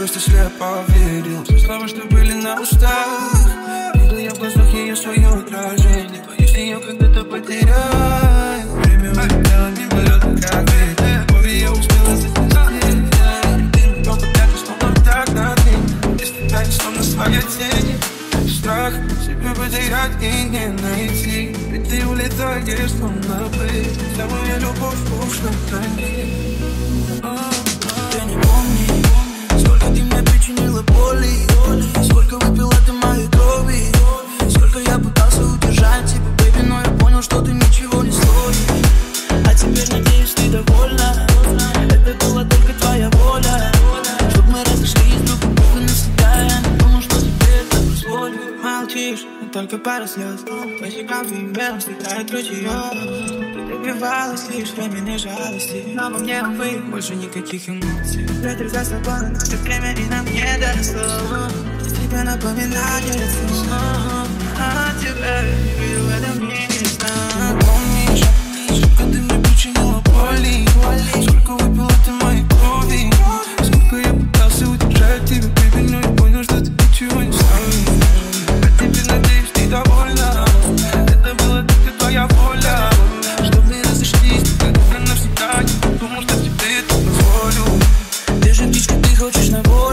просто слепо верил все слова, что были на устах. Видел я в глазах ее свое отражение. Боюсь ее когда-то потерять. Время улетело мимолетно, как ветер. Любовь я успела задержать. Ты но подать, словно так на день. Если так, словно своя тень. Страх себя потерять и не найти. Ведь ты улетаешь, словно плыть. Вся моя любовь ушла на ней. Ты не помнишь, сколько ты мне причинила боли, сколько выпила ты моей крови, сколько я пытался удержать тебя, бэйби, но я понял, что ты ничего не стоишь. А теперь, надеюсь, ты довольна. Это была только твоя воля, чтоб мы разошлись друг от друга навсегда. Я не думал, что тебе это позволю. Молчишь, но только пара слез. Твой щекавый мел стекает ручьём. Добивалась лишь временной жалости, но во мне, увы, больше никаких эмоций. Ветер за собой носит время, и нам не доросло. Без тебя напоминание лицо. А тебя я не видел в этом мире. Помнишь, сколько ты мне причинила боли, сколько выпила ты моей крови, сколько я пытался удержать тебя, baby, но я понял, что ты ничего не стоишь. А теперь, надеюсь, ты довольна. Это была только твоя воля. Ты же птичка, ты хочешь на волю.